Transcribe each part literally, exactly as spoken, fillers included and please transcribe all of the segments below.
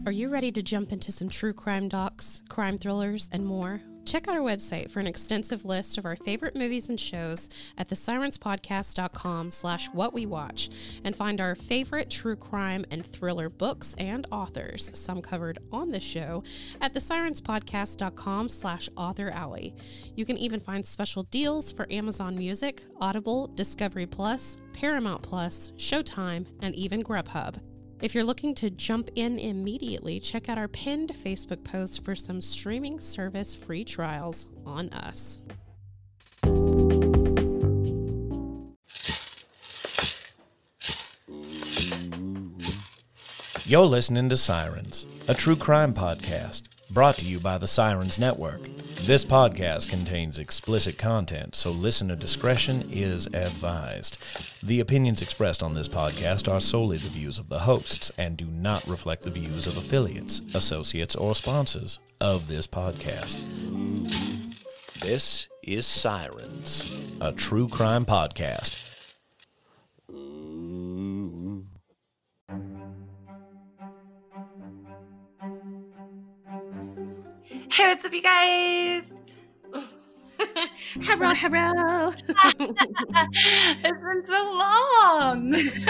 Are you ready to jump into some true crime docs, crime thrillers, and more? Check out our website for an extensive list of our favorite movies and shows at the sirens podcast dot com slash what we watch, and find our favorite true crime and thriller books and authors, some covered on the show, at the sirens podcast dot com slash author alley. You can even find special deals for Amazon Music, Audible, Discovery Plus, Paramount Plus, Showtime, and even Grubhub. If you're looking to jump in immediately, check out our pinned Facebook post for some streaming service free trials on us. You're listening to Sirens, a true crime podcast, brought to you by the Sirens Network. This podcast contains explicit content, so listener discretion is advised. The opinions expressed on this podcast are solely the views of the hosts and do not reflect the views of affiliates, associates, or sponsors of this podcast. This is Sirens, a true crime podcast. Hey, what's up, you guys? Hello, hello. It's been so long.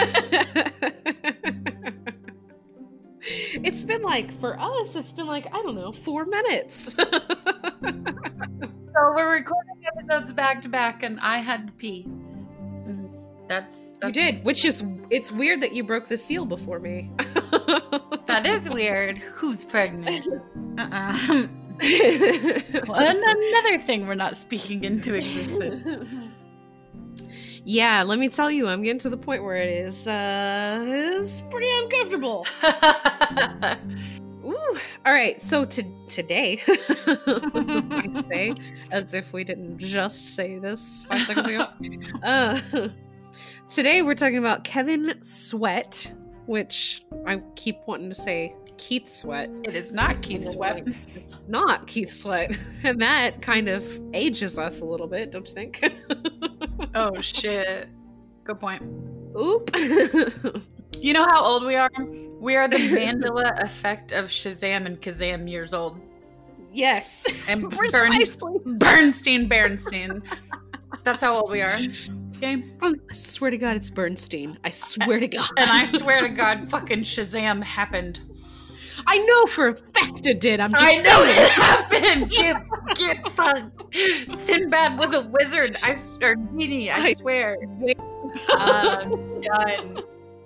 It's been like, for us, it's been like, I don't know, four minutes. So we're recording episodes back to back, and I had to pee. That's, that's You did, which is, it's weird that you broke the seal before me. That is weird. Who's pregnant? Uh-uh. Well, and another thing we're not speaking into existence. Yeah, let me tell you, I'm getting to the point where it is, uh, it's pretty uncomfortable. Ooh, all right, so to today, I say, as if we didn't just say this five seconds ago. Uh, today we're talking about Kevin Sweat, which I keep wanting to say Keith Sweat. It is not Keith Sweat. It's not Keith Sweat. And that kind of ages us a little bit, don't you think? Oh, shit. Good point. Oop. You know how old we are? We are the Mandela effect of Shazam and Kazam years old. Yes. And precisely. Bern- Bernstein Bernstein. That's how old we are. Okay? I swear to God, it's Bernstein. I swear to God. And I swear to God, fucking Shazam happened. I know for a fact it did. I'm just I know saying. it happened. Get get fucked. Sinbad was a wizard. I or genie. I, I swear. uh, done.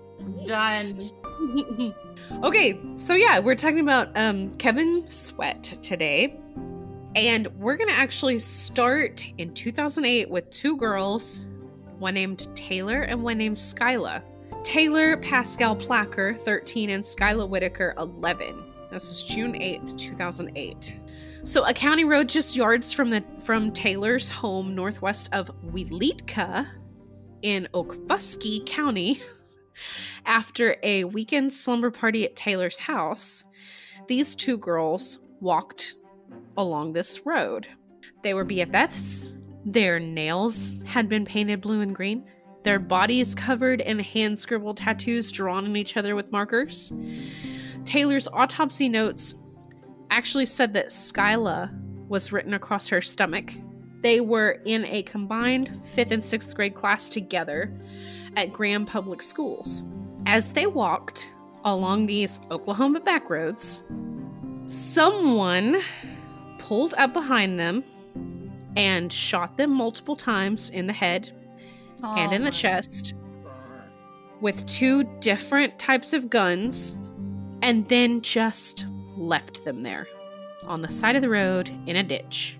Done. Okay, so yeah, we're talking about um, Kevin Sweat today, and we're gonna actually start in two thousand eight with two girls, one named Taylor and one named Skyla. Taylor Pascal Placker, thirteen, and Skyla Whitaker, eleven. This is June eighth, two thousand eight. So a county road just yards from the from Taylor's home northwest of Weleetka in Okfuskee County. After a weekend slumber party at Taylor's house, these two girls walked along this road. They were B F Fs. Their nails had been painted blue and green. Their bodies covered in hand-scribbled tattoos drawn on each other with markers. Taylor's autopsy notes actually said that Skyla was written across her stomach. They were in a combined fifth and sixth grade class together at Graham Public Schools. As they walked along these Oklahoma back roads, someone pulled up behind them and shot them multiple times in the head oh and in the chest with two different types of guns, and then just left them there on the side of the road in a ditch.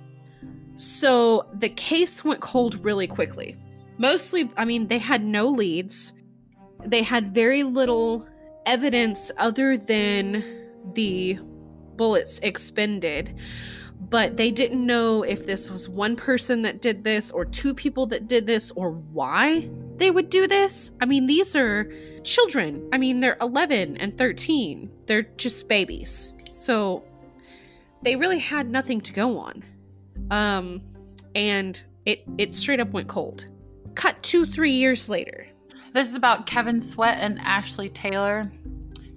So the case went cold really quickly. Mostly, I mean, they had no leads. They had very little evidence other than the bullets expended. But they didn't know if this was one person that did this or two people that did this or why they would do this. I mean, these are children. I mean, they're eleven and thirteen. They're just babies. So they really had nothing to go on. Um, and it, it straight up went cold. Cut to three years later. This is about Kevin Sweat and Ashley Taylor.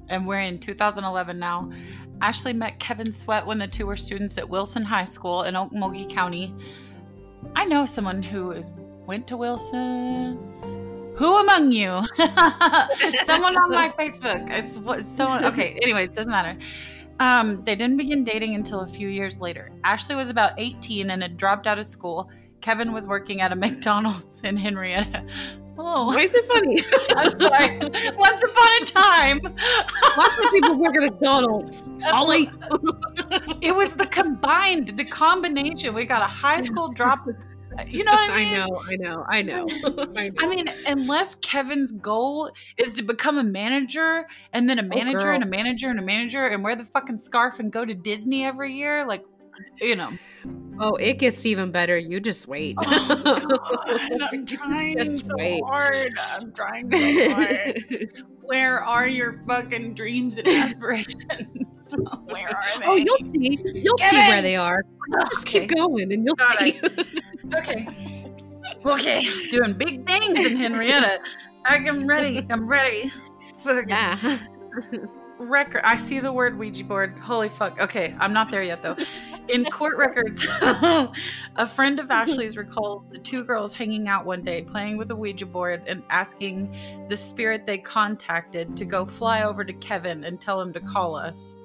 and we're in two thousand eleven now. Ashley met Kevin Sweat when the two were students at Wilson High School in Okmulgee County. I know someone who is went to Wilson. Who among you? Someone on my Facebook. It's what someone. Okay. Anyways, doesn't matter. Um, they didn't begin dating until a few years later. Ashley was about eighteen and had dropped out of school. Kevin was working at a McDonald's in Henrietta. Oh, why is it funny? I'm sorry. Once upon a time, lots of people work at McDonald's. Ollie. It was the combined, the combination. We got a high school drop. You know what I mean? I know, I know, I know. I know. I mean, unless Kevin's goal is to become a manager and then a manager oh, and a manager and a manager and wear the fucking scarf and go to Disney every year, like, you know. Oh, it gets even better. You just wait. Oh, God, I'm trying just so wait. hard. I'm trying so hard. Where are your fucking dreams and aspirations? Where are they? Oh, you'll see. You'll Kevin! see where they are. Just Okay. keep going and you'll Got see. Okay. Okay. Doing big things in Henrietta. I'm ready. I'm ready. Fucking Yeah. record. I see the word Ouija board. Holy fuck. Okay. I'm not there yet though. In court records, a friend of Ashley's recalls the two girls hanging out one day playing with a Ouija board and asking the spirit they contacted to go fly over to Kevin and tell him to call us.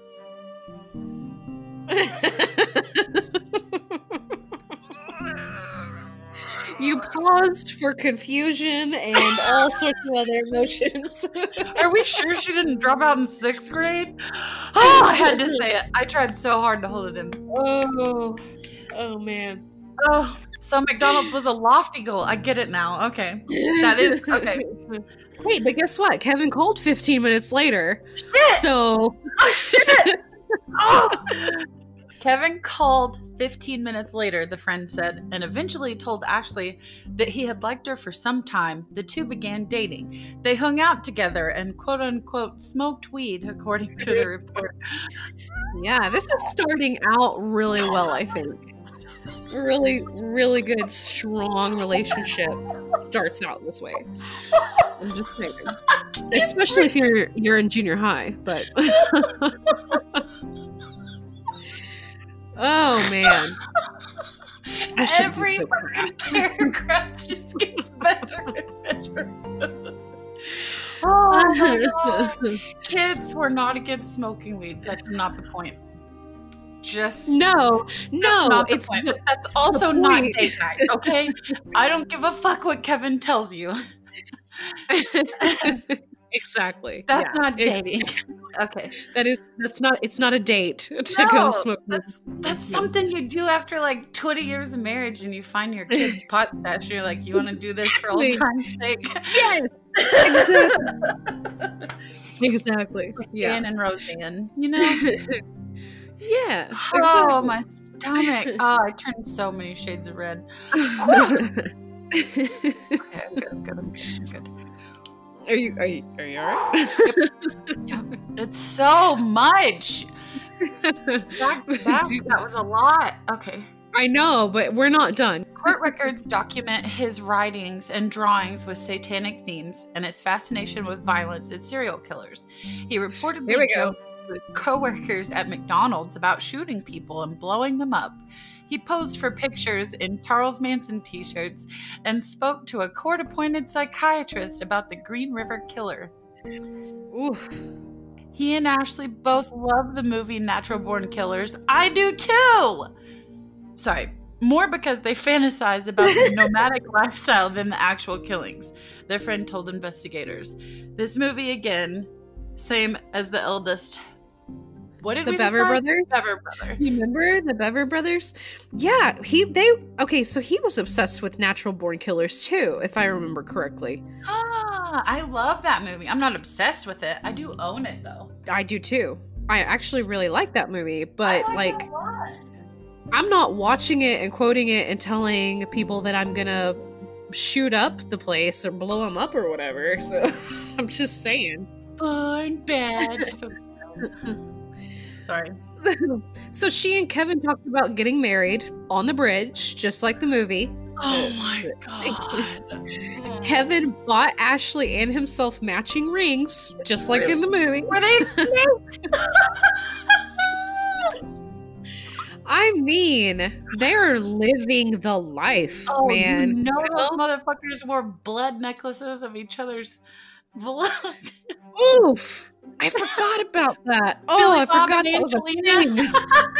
You paused for confusion and all sorts of other emotions. Are we sure she didn't drop out in sixth grade? Oh, I had to say it. I tried so hard to hold it in. Oh, oh man. Oh, so McDonald's was a lofty goal. I get it now. Okay. That is, okay. Wait, but guess what? Kevin called fifteen minutes later. Shit! So. Oh, shit! Oh! Kevin called fifteen minutes later, the friend said, and eventually told Ashley that he had liked her for some time. The two began dating. They hung out together and quote-unquote smoked weed, according to the report. Yeah, this is starting out really well, I think. Really, really good, strong relationship starts out this way. I'm just saying. Especially if you're you're in junior high, but oh man. I shouldn't Every be so fucking paragraph just gets better and better. Oh my god. Kids were not against smoking weed. That's not the point. Just No, that's no, not the it's point. the- That's also not point. date night, okay? I don't give a fuck what Kevin tells you. exactly. That's Yeah, not it's- dating. Okay. That is that's not it's not a date to No, go smoke weed. That's, that's something you do after like twenty years of marriage and you find your kid's pot stash and you're like, you want to do this for old Exactly. time's sake? Yes. Exactly. Exactly. Yeah. Dan and Roseanne, you know? Yeah. Oh, my stomach. Oh, I turned so many shades of red. exactly. Okay, I'm good, I'm good, I'm good, I'm good. Are you are you are you alright? It's so much. Back to back, Dude, that was a lot. Okay. I know, but we're not done. Court records document his writings and drawings with satanic themes and his fascination with violence and serial killers. He reportedly Here we go. joked with co-workers at McDonald's about shooting people and blowing them up. He posed for pictures in Charles Manson t-shirts and spoke to a court-appointed psychiatrist about the Green River Killer. Oof. He and Ashley both love the movie Natural Born Killers. I do too! Sorry, more because they fantasize about the nomadic lifestyle than the actual killings, their friend told investigators. This movie, again, same as the eldest. What did The we Bever decide? brothers? Bever brothers. You remember the Bever brothers? Yeah, he they okay, so he was obsessed with Natural Born Killers too, if I remember correctly. Ah, I love that movie. I'm not obsessed with it. I do own it though. I do too. I actually really like that movie, but I like it a lot. I'm not watching it and quoting it and telling people that I'm gonna shoot up the place or blow them up or whatever. So I'm just saying. Fun, bad. So- Sorry. So, so she and Kevin talked about getting married on the bridge, just like the movie. Oh my god. Kevin bought Ashley and himself matching rings, just like in the movie. Were they snakes? I mean, they're living the life, Oh, man. you know You those know? motherfuckers wore blood necklaces of each other's blood. Oof. I forgot about that. Oh, Billy I Bob forgot and that was a Angelina. thing.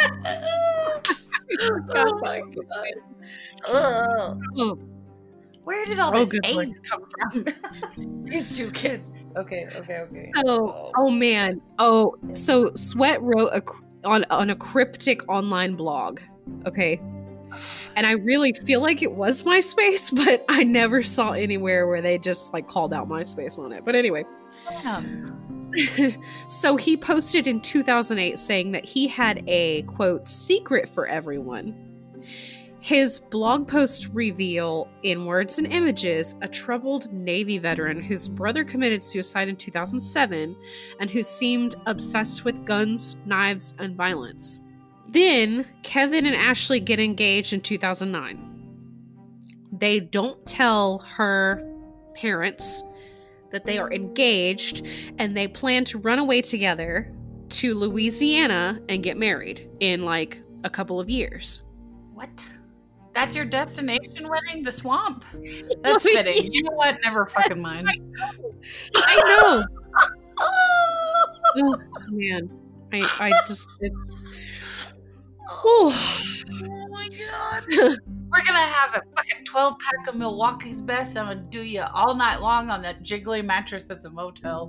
Oh my god. Ugh. Oh, Where did all Oh, this good Lord. AIDS come from? These two kids. Okay, okay, okay. oh, oh man. Oh, so Sweat wrote a cr- on on a cryptic online blog. Okay. And I really feel like it was MySpace, but I never saw anywhere where they just like called out MySpace on it. But anyway, Damn. so he posted in two thousand eight saying that he had a quote secret for everyone. His blog post reveal in words and images a troubled Navy veteran whose brother committed suicide in two thousand seven and who seemed obsessed with guns, knives, and violence. Then Kevin and Ashley get engaged in two thousand nine. They don't tell her parents that they are engaged, and they plan to run away together to Louisiana and get married in like a couple of years. What? That's your destination wedding? The swamp? That's fitting. You know what? Never fucking mind. I know. Oh, man. I, I just... It's... Oh my god. We're gonna have a fucking twelve pack of Milwaukee's Best. I'm gonna do you all night long on that jiggly mattress at the motel.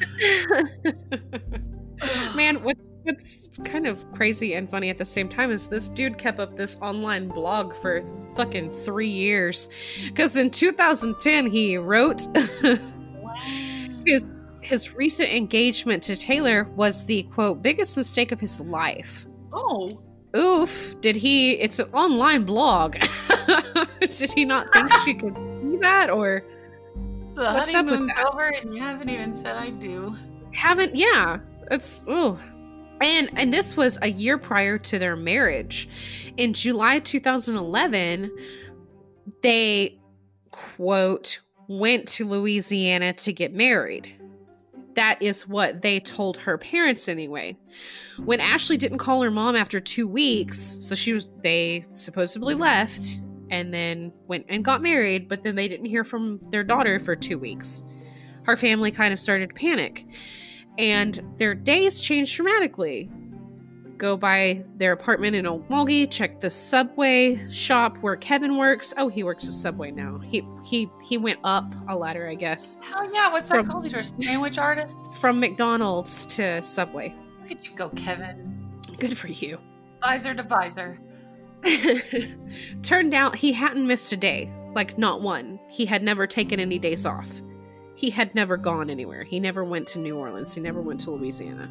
Man, what's what's kind of crazy and funny at the same time is this dude kept up this online blog for fucking three years. Because in two thousand ten, he wrote his his recent engagement to Taylor was the quote biggest mistake of his life. Oh. Oof! Did he? It's an online blog. Did he not think she could see that, or The what's up with honeymoon's that? over and you haven't even said I do. Haven't? Yeah, it's oh, and and this was a year prior to their marriage. In July two thousand eleven, they quote went to Louisiana to get married. That is what they told her parents anyway. When Ashley didn't call her mom after two weeks, so she was they supposedly left and then went and got married, but then they didn't hear from their daughter for two weeks. Her family kind of started to panic, and their days changed dramatically. Go by their apartment in Okmulgee, check the Subway shop where Kevin works. Oh, he works at Subway now. He he he went up a ladder, I guess. Hell yeah, what's that From- called? You're a sandwich artist? From McDonald's to Subway. Look at you go, Kevin. Good for you. Visor to visor. Turned out he hadn't missed a day. Like, not one. He had never taken any days off. He had never gone anywhere. He never went to New Orleans. He never went to Louisiana.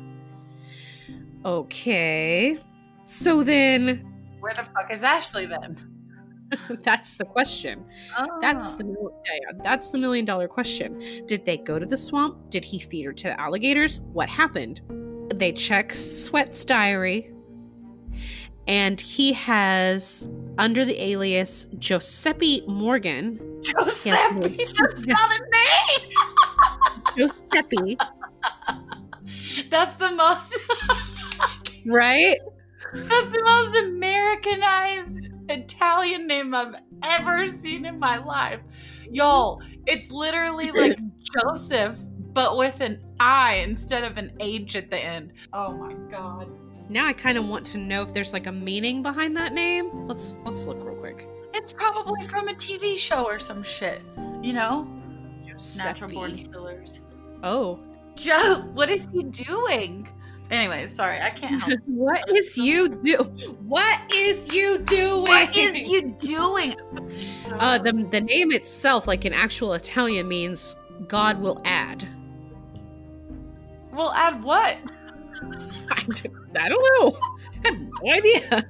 Okay. So then, Where the fuck is Ashley then? that's the question. That's the mil- yeah, that's the million dollar question. Did they go to the swamp? Did he feed her to the alligators? What happened? They check Sweat's diary, and he has, under the alias Giuseppe Morgan, Giuseppe. Yes, That's not a name. Giuseppe, That's the most. right? That's the most Americanized Italian name I've ever seen in my life. Y'all, it's literally like Joseph, but with an I instead of an H at the end. Oh my god. Now I kind of want to know if there's like a meaning behind that name. Let's let's look real quick. It's probably from a T V show or some shit. You know? Giuseppe. Natural born killers. Oh, Joe, what is he doing? Anyway, sorry, I can't help. what is you do? What is you doing? What is you doing? Uh, the the name itself, like in actual Italian, means God will add. We'll add what? I, d- I don't know. I have no idea.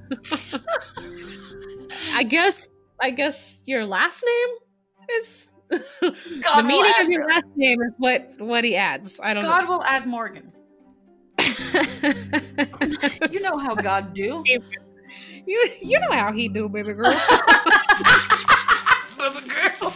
I guess I guess your last name is God the will meaning add of your last name is what what he adds. I don't God will add Morgan. know. You know how God do. You you know how he do, baby girl. of a girl.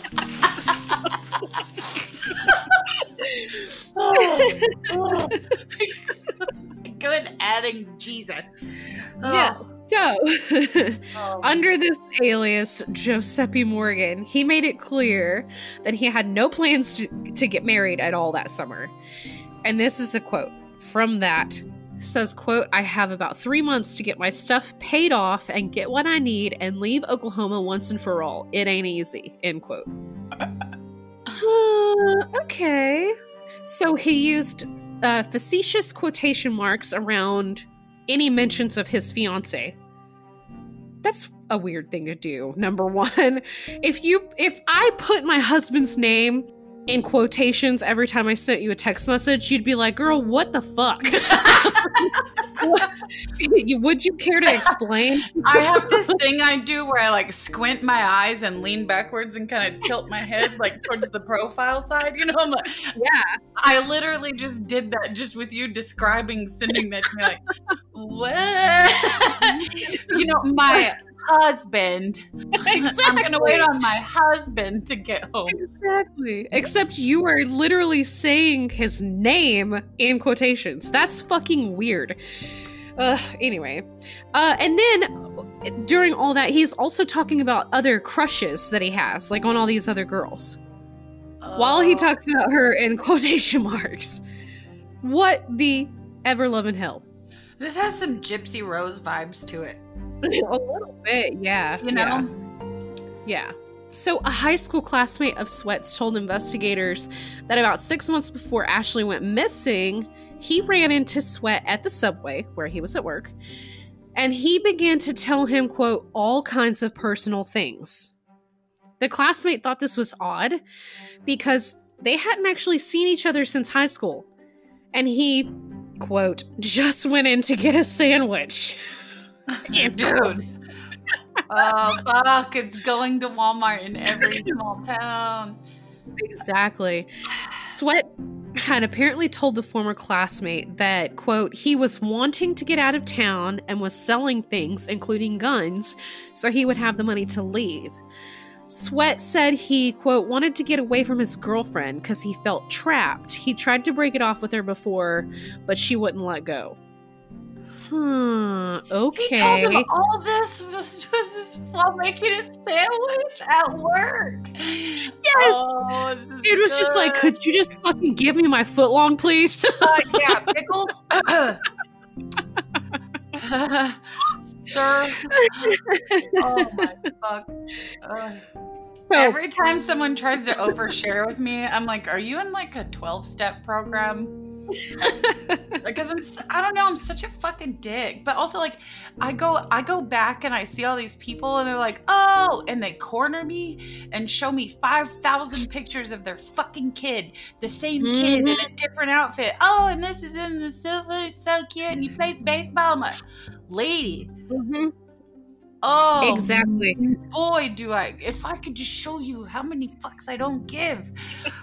oh, oh. Good adding Jesus. Oh. Yeah. So, Oh. under this alias, Giuseppe Morgan, he made it clear that he had no plans to, to get married at all that summer. And this is a quote from that. It says, quote, "I have about three months to get my stuff paid off and get what I need and leave Oklahoma once and for all. It ain't easy," end quote. uh, okay. So he used uh, facetious quotation marks around any mentions of his fiance. That's a weird thing to do. Number one, if you if I put my husband's name in quotations every time I sent you a text message, you'd be like, "Girl, what the fuck?" Would you care to explain? I have this thing I do where I like squint my eyes and lean backwards and kind of tilt my head like towards the profile side. You know, I'm like, Yeah. I literally just did that just with you describing sending that to me. Like, what? You know, my husband. Exactly. I'm gonna wait on my husband to get home. Exactly. Except you are literally saying his name in quotations. That's fucking weird. Uh, anyway. Uh, and then during all that, he's also talking about other crushes that he has, like on all these other girls. Oh. While he talks about her in quotation marks. What the ever-loving hell? This has some Gypsy Rose vibes to it. A little bit, yeah. You know? Yeah. Yeah. So a high school classmate of Sweat's told investigators that about six months before Ashley went missing, he ran into Sweat at the subway where he was at work, and he began to tell him, quote, all kinds of personal things. The classmate thought this was odd because they hadn't actually seen each other since high school, and he, quote, just went in to get a sandwich. Dude. Oh, fuck. It's going to Walmart in every small town. Exactly. Sweat had apparently told the former classmate that, quote, he was wanting to get out of town and was selling things, including guns, so he would have the money to leave. Sweat said he, quote, wanted to get away from his girlfriend because he felt trapped. He tried to break it off with her before, but she wouldn't let go. Hmm, okay. He told him all this was just while making a sandwich at work. Yes! Oh, this is Dude was just like, good. could you just fucking give me my footlong, please? Uh, yeah, pickles. Sir. Oh my fuck. Ugh. So, Every time someone tries to overshare with me, I'm like, are you in like a twelve-step program? Because I'm, s- I don't know, I'm such a fucking dick. But also, like, I go, I go back and I see all these people, and they're like, oh, and they corner me and show me five thousand pictures of their fucking kid, the same kid in a different outfit. Oh, and this is in the silver, it's so cute, and he plays baseball. I'm like, lady. Mhm. Oh, Exactly. boy, do I! If I could just show you how many fucks I don't give.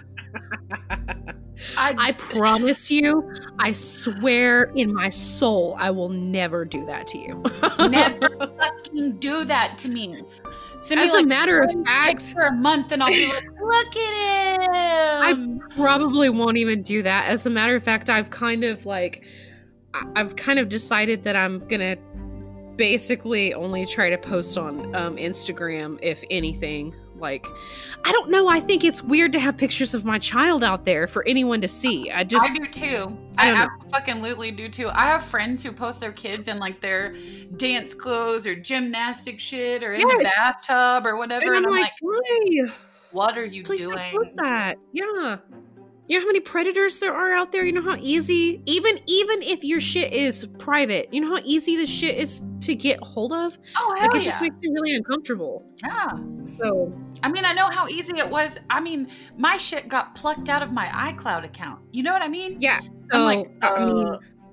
I, I promise you, I swear in my soul, I will never do that to you. never fucking do that to me. Send me, As a like, matter of one fact, pic for a month, and I'll be like, "Look at him." I probably won't even do that. As a matter of fact, I've kind of like, I- I've kind of decided that I'm gonna basically only try to post on um, Instagram, if anything. Like, I don't know. I think it's weird to have pictures of my child out there for anyone to see. I just, I do too. I I, don't absolutely do too. I have friends who post their kids in like their dance clothes or gymnastic shit or in the Yes. bathtub or whatever, and and I'm, I'm like, like, why? "What are you Please doing?" don't post that. Yeah. You know how many predators there are out there? You know how easy, even even if your shit is private, you know how easy this shit is to get hold of? Oh hell Like, it yeah! just makes me really uncomfortable. yeah. So, I mean, I know how easy it was. I mean, my shit got plucked out of my iCloud account. You know what I mean? yeah. So, I'm like, I mean, uh,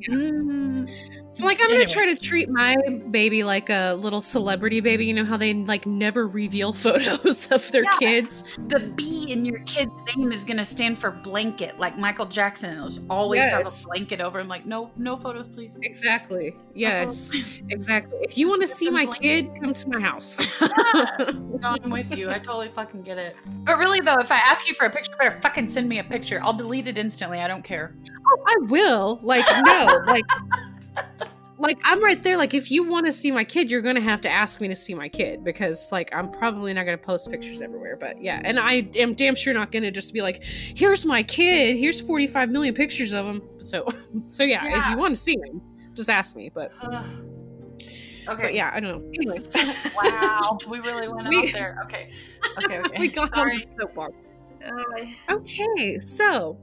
Mm. So I'm like, I'm Anyway. gonna try to treat my baby like a little celebrity baby. You know how they like never reveal photos of their Yeah. kids? The B in your kid's name is gonna stand for blanket, like Michael Jackson. It'll just always have Yes. a blanket over him. Like, no, no photos, please. Exactly. No Yes. photos. Exactly. If you want to Just see get my them kid, come to my house. Yeah. No, I'm with you. I totally fucking get it. But really, though, if I ask you for a picture, you better fucking send me a picture. I'll delete it instantly. I don't care. Oh, I will. Like, no. Like, like I'm right there. Like, if you want to see my kid, you're gonna have to ask me to see my kid because, like, I'm probably not gonna post pictures everywhere. But yeah, and I am damn sure not gonna just be like, "Here's my kid. Here's forty-five million pictures of him." So, so yeah, Yeah. if you want to see him, just ask me. But, Ugh. Okay. but yeah, I don't know. Anyway, Wow. We really went We- out there. Okay. Okay. Okay. we got Sorry. on the soapbox. Uh, Okay, so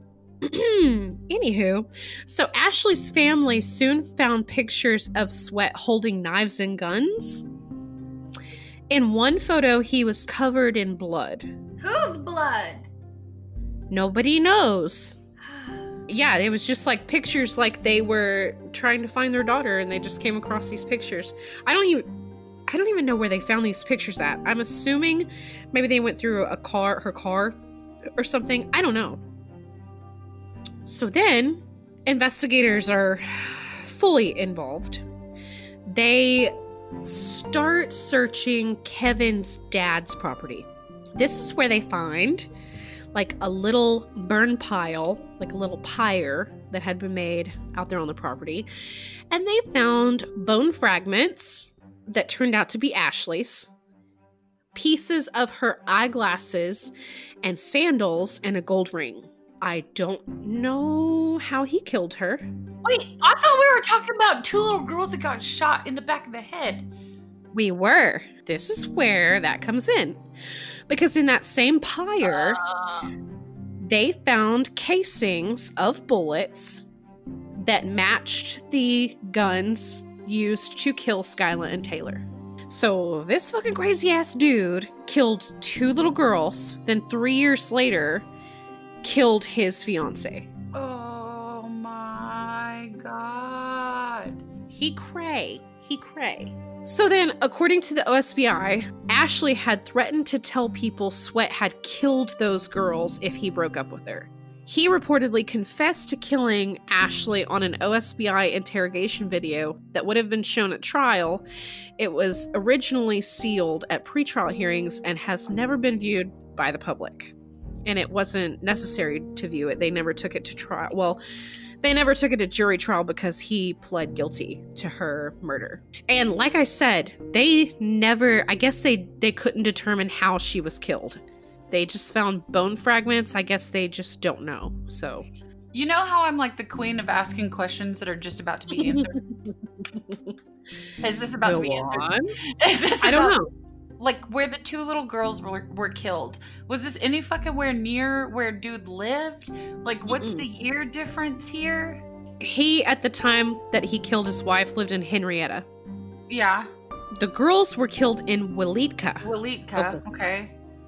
anywho, so Ashley's family soon found pictures of Sweat holding knives and guns. In one photo, he was covered in blood. Whose blood? Nobody knows. Yeah, it was just like pictures, like they were trying to find their daughter and they just came across these pictures. I don't even I don't even know where they found these pictures at. I'm assuming maybe they went through a car, her car or something. I don't know. So then, investigators are fully involved. They start searching Kevin's dad's property. This is where they find like a little burn pile, like a little pyre that had been made out there on the property. And they found bone fragments that turned out to be Ashley's, pieces of her eyeglasses and sandals, and a gold ring. I don't know how he killed her. Wait, I thought we were talking about two little girls that got shot in the back of the head. We were. This is where that comes in. Because in that same pyre, Uh, they found casings of bullets that matched the guns used to kill Skyla and Taylor. So this fucking crazy ass dude killed two little girls, then three years later, killed his fiance. oh my god. He cray. He cray. So then, according to the O S B I, Ashley had threatened to tell people Sweat had killed those girls if he broke up with her. He reportedly confessed to killing Ashley on an O S B I interrogation video that would have been shown at trial. It was originally sealed at pretrial hearings and has never been viewed by the public. And it wasn't necessary to view it. They never took it to trial. Well, they never took it to jury trial because he pled guilty to her murder. And like I said, they never, I guess they, they couldn't determine how she was killed. They just found bone fragments. I guess they just don't know. So, You know how I'm like the queen of asking questions that are just about to be answered? Is this about go to be answered? on. Is this I don't about- know. Like where the two little girls were, were killed. Was this any fucking where near where dude lived? Like what's Mm-mm. the year difference here? He, at the time that he killed his wife, lived in Henrietta. Yeah. The girls were killed in Waleetka. Waleetka. Okay.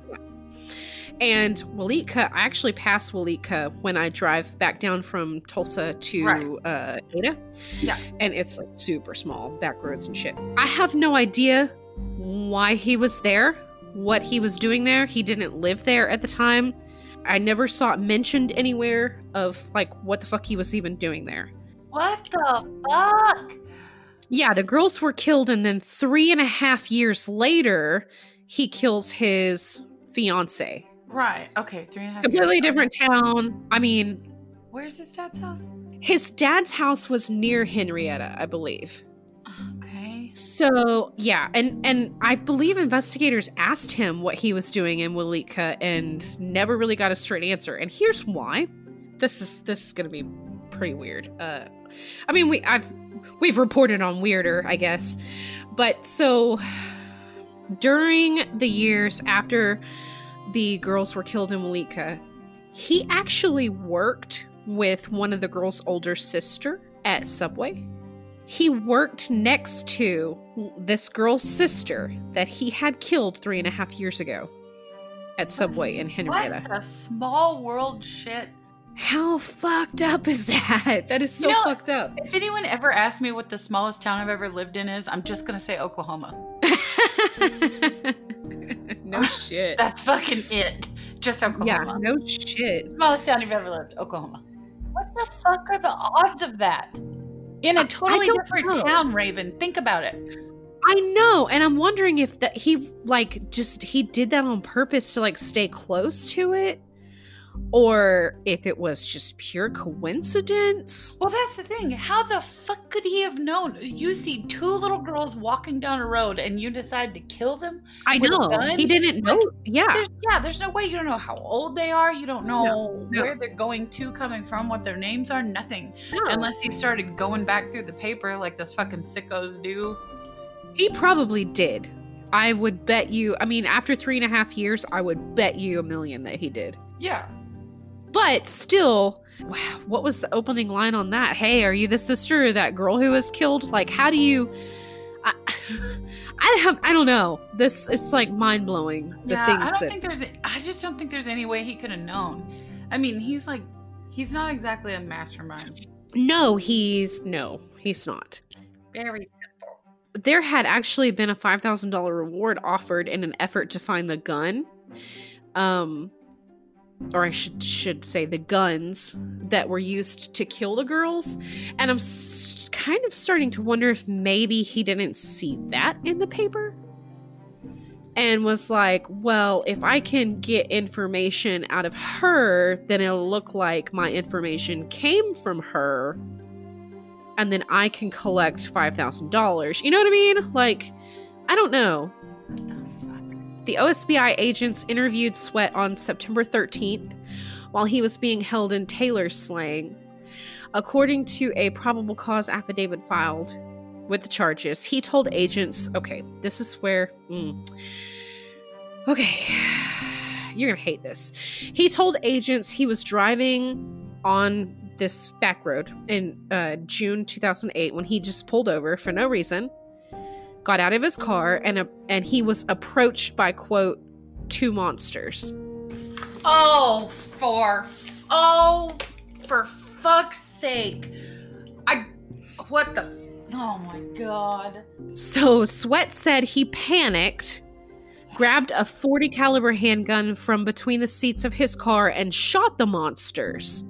And Waleetka, I actually pass Waleetka when I drive back down from Tulsa to Right. uh, Ada. Yeah. And it's like super small, back roads and shit. I have no idea why he was there, what he was doing there. He didn't live there at the time. I never saw it mentioned anywhere of like what the fuck he was even doing there. What the fuck? Yeah, the girls were killed, and then three and a half years later, he kills his fiance. Right. Okay. Three and a half. Completely years. different town. I mean, Where's his dad's house? his dad's house was near Henrietta, I believe. Okay. So yeah, and and I believe investigators asked him what he was doing in Waleetka and never really got a straight answer. And here's why. This is this is gonna be pretty weird. Uh, I mean, we I've we've reported on weirder, I guess, but so during the years after the girls were killed in Waleetka, he actually worked with one of the girls' older sister at Subway. He worked next to this girl's sister that he had killed three and a half years ago at Subway in Henrietta. What the small world shit? How fucked up is that? That is so You know, fucked up. If anyone ever asks me what the smallest town I've ever lived in is, I'm just going to say Oklahoma. No shit. That's fucking it. Just Oklahoma. Yeah, no shit. Smallest town you've ever lived, Oklahoma. What the fuck are the odds of that? In a totally don't different know. town, Raven. Think about it. I know, and I'm wondering if that he like just he did that on purpose to like stay close to it, or if it was just pure coincidence. Well, that's the thing. How the fuck could he have known? You see two little girls walking down a road and you decide to kill them? I with a know gun? he didn't know. Yeah, There's, yeah, there's no way. You don't know how old they are. You don't know No, no. where they're going to, coming from, what their names are. Nothing. No. Unless he started going back through the paper like those fucking sickos do. He probably did. I would bet you. I mean, after three and a half years, I would bet you a million that he did. Yeah. But still, wow, what was the opening line on that? Hey, are you the sister of that girl who was killed? Like, how do you? I, I have. I don't know. This it's like mind blowing. The yeah, things I don't that think there's. I just don't think there's any way he could have known. I mean, he's like, he's not exactly a mastermind. no, he's no, he's not. Very simple. There had actually been a five thousand dollar reward offered in an effort to find the gun, um, or I should should say the guns that were used to kill the girls. And I'm s- kind of starting to wonder if maybe he didn't see that in the paper and was like, well, if I can get information out of her, then it'll look like my information came from her. And then I can collect five thousand dollars. You know what I mean? Like, I don't know. The O S B I agents interviewed Sweat on September thirteenth while he was being held in Taylor's slang. According to a probable cause affidavit filed with the charges, he told agents, okay, this is where, mm, okay, you're gonna hate this. He told agents he was driving on this back road in uh, June two thousand eight when he just pulled over for no reason, got out of his car, and uh, and he was approached by, quote, two monsters. Oh, for oh, for fuck's sake! I what the? Oh my god! So Sweat said he panicked, grabbed a forty caliber handgun from between the seats of his car, and shot the monsters.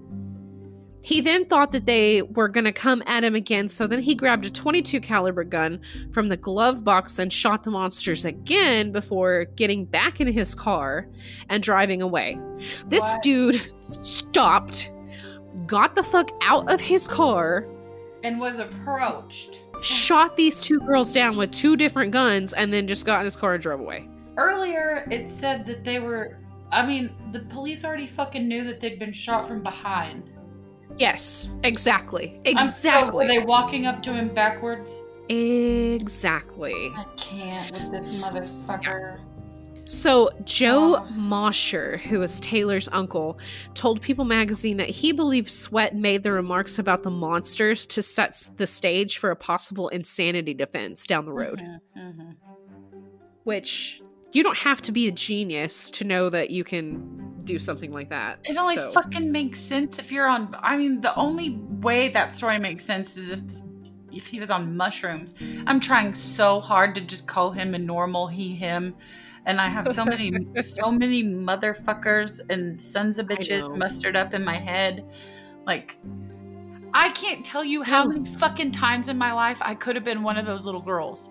He then thought that they were going to come at him again, so then he grabbed a twenty-two caliber gun from the glove box and shot the monsters again before getting back in his car and driving away. This What? dude stopped, got the fuck out of his car, And was approached. shot these two girls down with two different guns, and then just got in his car and drove away. Earlier, it said that they were. I mean, the police already fucking knew that they'd been shot from behind. Yes, exactly. I'm so- Exactly. were they walking up to him backwards? Exactly. I can't with this motherfucker. So, Joe Oh. Mosher, who is Taylor's uncle, told People magazine that he believed Sweat made the remarks about the monsters to set the stage for a possible insanity defense down the road. Mhm, mhm. Which, you don't have to be a genius to know that you can do something like that. It only So- fucking makes sense if you're on. I mean, the only way that story makes sense is if if he was on mushrooms. I'm trying so hard to just call him a normal he him, and I have so many so many motherfuckers and sons of I bitches know. mustered up in my head. Like, I can't tell you how many fucking times in my life I could have been one of those little girls.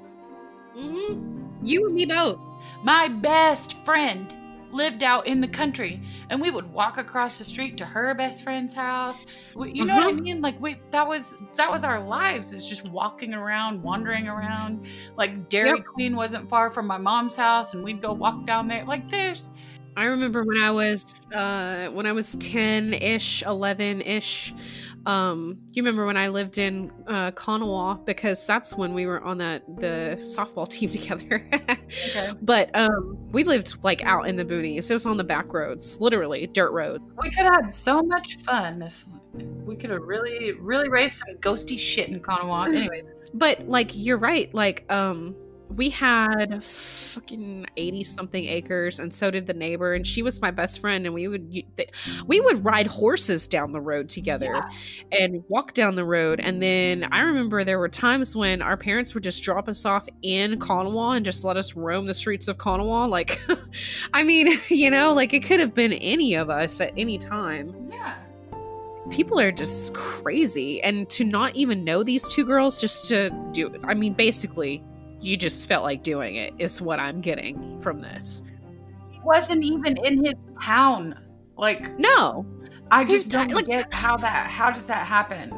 Mhm. You and me both. My best friend lived out in the country, and we would walk across the street to her best friend's house. We, you know what I Uh-huh. mean? Like, we that was that was our lives. Is just walking around, wandering around. Like, Dairy Yep. Queen wasn't far from my mom's house, and we'd go walk down there. Like, there's I remember when I was uh when I was ten-ish, eleven-ish. Um you remember when I lived in uh Kanawha, because that's when we were on that the softball team together. Okay. But um we lived like out in the boonies. It was on the back roads, literally dirt road. we could have had so much fun. If we could have really, really raised some ghosty shit in Kanawha. Anyways, But like you're right, like um we had fucking eighty something acres, and so did the neighbor, and she was my best friend, and we would we would ride horses down the road together yeah. and walk down the road. And then I remember there were times when our parents would just drop us off in Conemaugh and just let us roam the streets of Conemaugh. Like, I mean, you know, like it could have been any of us at any time. Yeah. People are just crazy. And to not even know these two girls, just to do it. I mean, basically, you just felt like doing it, is what I'm getting from this. He wasn't even in his town. Like, no. I just don't like, get how that, how does that happen?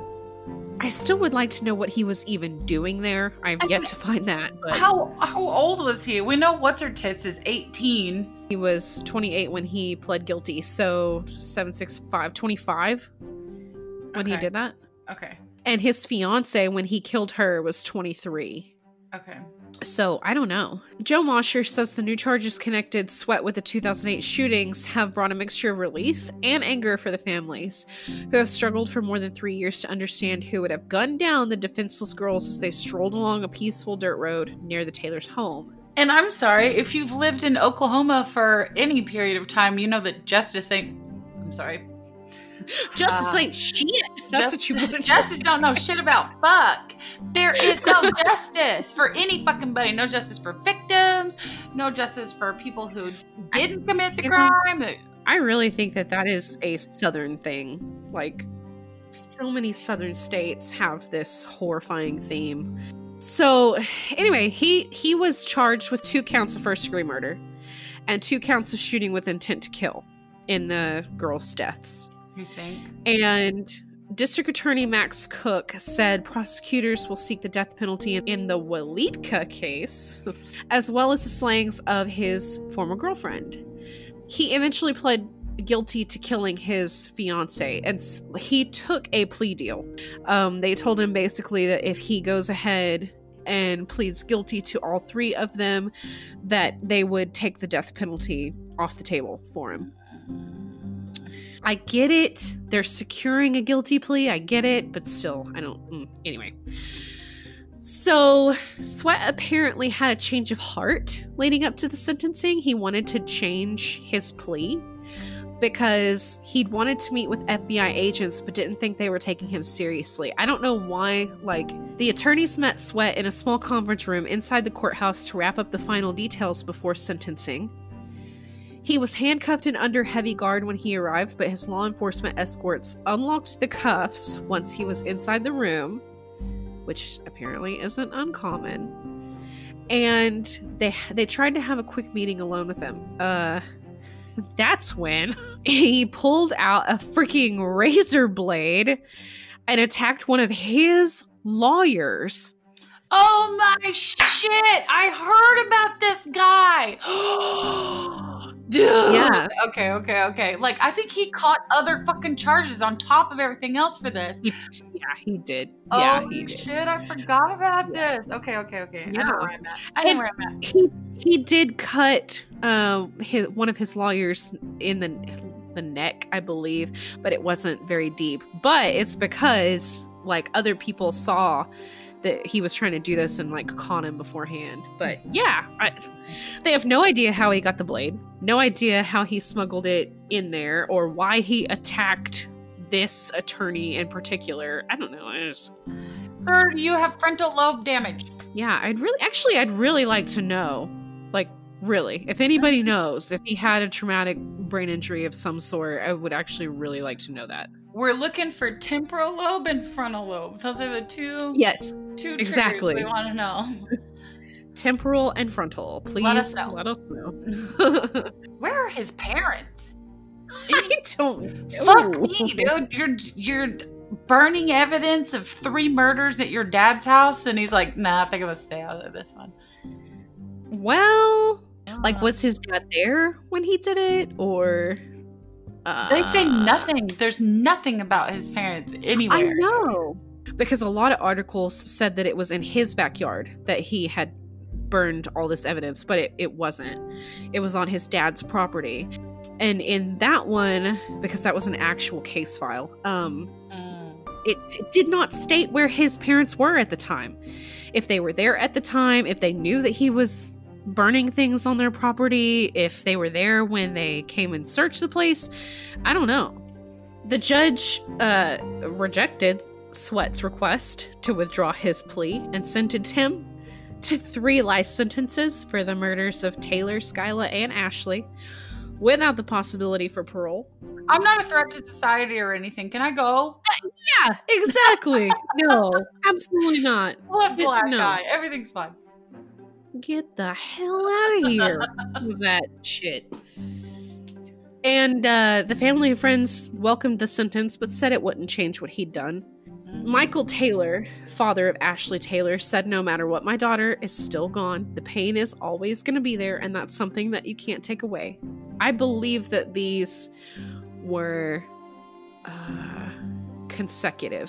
I still would like to know what he was even doing there. I've I yet mean, to find that. But how, how old was he? We know What's Her Tits is eighteen. He was twenty-eight when he pled guilty. So seven, six, five, twenty-five. When okay. he did that. Okay. And his fiance, when he killed her, was twenty-three. Okay. So, I don't know. Joe Mosher says the new charges connected Sweat with the two thousand eight shootings have brought a mixture of relief and anger for the families, who have struggled for more than three years to understand who would have gunned down the defenseless girls as they strolled along a peaceful dirt road near the Taylor's home. And I'm sorry, if you've lived in Oklahoma for any period of time, you know that justice ain't... I'm sorry. Justice uh, ain't shit. That's just, what you want to Justice don't know shit about fuck. There is no justice for any fucking buddy. No justice for victims. No justice for people who didn't commit the crime. I really think that that is a Southern thing. Like, so many Southern states have this horrifying theme. So, anyway, he, he was charged with two counts of first-degree murder and two counts of shooting with intent to kill in the girls' deaths. You think? And District Attorney Max Cook said prosecutors will seek the death penalty in the Walitka case, as well as the slayings of his former girlfriend. He eventually pled guilty to killing his fiance, and he took a plea deal. Um, they told him basically that if he goes ahead and pleads guilty to all three of them, that they would take the death penalty off the table for him. I get it. They're securing a guilty plea. I get it. But still, I don't... Mm, anyway. So, Sweat apparently had a change of heart leading up to the sentencing. He wanted to change his plea because he'd wanted to meet with F B I agents but didn't think they were taking him seriously. I don't know why. Like, the attorneys met Sweat in a small conference room inside the courthouse to wrap up the final details before sentencing. He was handcuffed and under heavy guard when he arrived, but his law enforcement escorts unlocked the cuffs once he was inside the room, which apparently isn't uncommon. And they they tried to have a quick meeting alone with him. Uh, that's when he pulled out a freaking razor blade and attacked one of his lawyers. Oh my shit! I heard about this guy! Dude! Yeah. Okay, okay, okay. Like, I think he caught other fucking charges on top of everything else for this. Yeah, he did. Yeah, oh, he did. shit, I forgot about yeah. this. Okay, okay, okay. Yeah. I know where I'm at. I know and where I'm at. He, he did cut uh, his, one of his lawyers in the, the neck, I believe, but it wasn't very deep. But it's because, like, other people saw that he was trying to do this and like caught him beforehand. But yeah, I, they have no idea how he got the blade, no idea how he smuggled it in there, or why he attacked this attorney in particular. I don't know. I just... Sir, you have frontal lobe damage. Yeah, I'd really, actually, I'd really like to know, like, really, if anybody knows if he had a traumatic brain injury of some sort, I would actually really like to know that. We're looking for temporal lobe and frontal lobe. Those are the two. Yes, two exactly. We want to know. Temporal and frontal. Please let us know. Let us know. Where are his parents? I don't know. Fuck me, dude. You're you're burning evidence of three murders at your dad's house, and he's like, "Nah, I think I'm gonna stay out of this one." Well, like, was his dad there when he did it, or? Uh, they say nothing. There's nothing about his parents anywhere. I know. Because a lot of articles said that it was in his backyard that he had burned all this evidence, but it, it wasn't. It was on his dad's property. And in that one, because that was an actual case file, um, mm. it, it did not state where his parents were at the time. If they were there at the time, if they knew that he was burning things on their property, if they were there when they came and searched the place, I don't know. The judge uh, rejected Sweat's request to withdraw his plea and sentenced him to three life sentences for the murders of Taylor, Skyla, and Ashley, without the possibility for parole. I'm not a threat to society or anything. Can I go? Yeah, exactly. No, absolutely not. What black no. guy? Everything's fine. Get the hell out of here with that shit. And uh, the family and friends welcomed the sentence, but said it wouldn't change what he'd done. Michael Taylor, father of Ashley Taylor, said, "No matter what, my daughter is still gone. The pain is always going to be there, and that's something that you can't take away." I believe that these were uh, consecutive.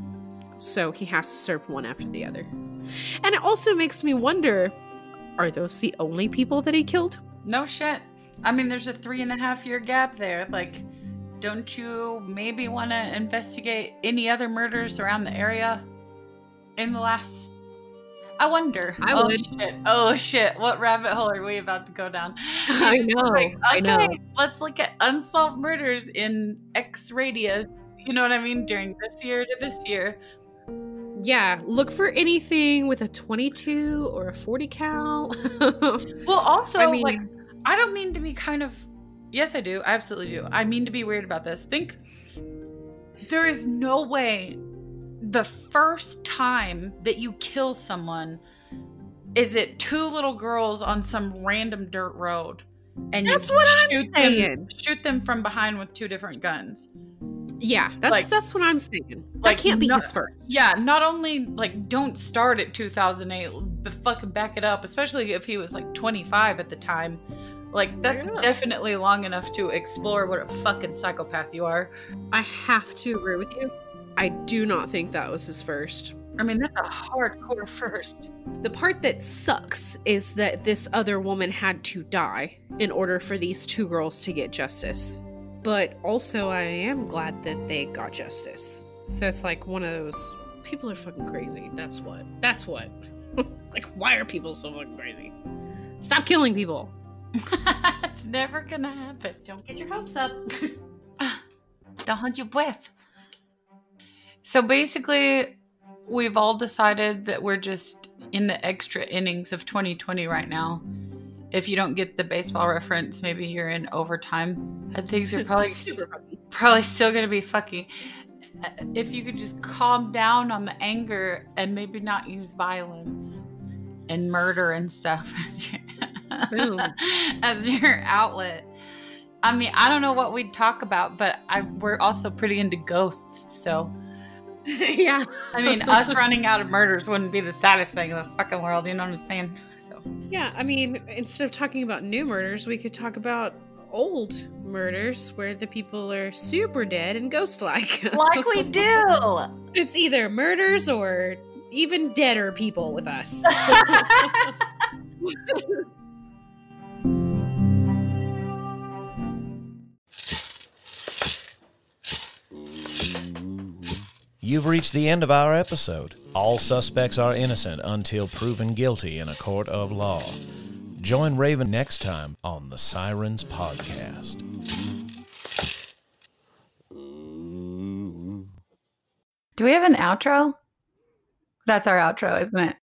So he has to serve one after the other. And it also makes me wonder, are those the only people that he killed? No shit. I mean, there's a three and a half year gap there. Like, don't you maybe want to investigate any other murders around the area in the last... I wonder. I oh, would. Shit. Oh, shit. What rabbit hole are we about to go down? I know. Like, okay, I know. let's look at unsolved murders in X radius. You know what I mean? During this year to this year. Yeah, look for anything with a twenty-two or a forty cal. Well, also, I mean- like, I don't mean to be kind of... Yes, I do. I absolutely do. I mean to be weird about this. Think, there is no way the first time that you kill someone is it two little girls on some random dirt road and That's you what I'm shoot saying. them, shoot them from behind with two different guns. Yeah, that's Like- that's what I'm saying. That like, can't be not- his first. Yeah, not only, like, don't start at two thousand eight, but fucking back it up, especially if he was, like, twenty-five at the time. Like, that's Yeah. definitely long enough to explore what a fucking psychopath you are. I have to agree with you. I do not think that was his first. I mean, that's a hardcore first. The part that sucks is that this other woman had to die in order for these two girls to get justice. But also, I am glad that they got justice. So it's like one of those, people are fucking crazy. That's what. That's what. Like, why are people so fucking crazy? Stop killing people. It's never gonna happen. Don't get your hopes up. Don't hold your breath. So basically, we've all decided that we're just in the extra innings of twenty twenty right now. If you don't get the baseball reference, maybe you're in overtime. And things are probably Super funny. probably still gonna be fucky. If you could just calm down on the anger and maybe not use violence and murder and stuff as your, Boom. as your outlet. I mean, I don't know what we'd talk about, but I we're also pretty into ghosts, so Yeah. I mean, us running out of murders wouldn't be the saddest thing in the fucking world, you know what I'm saying? So Yeah, I mean, instead of talking about new murders, we could talk about old murders where the people are super dead and ghost-like. like we do. It's either murders or even deader people with us. You've reached the end of our episode. All suspects are innocent until proven guilty in a court of law. Join Raven next time on the Sirens Podcast. Do we have an outro? That's our outro, isn't it?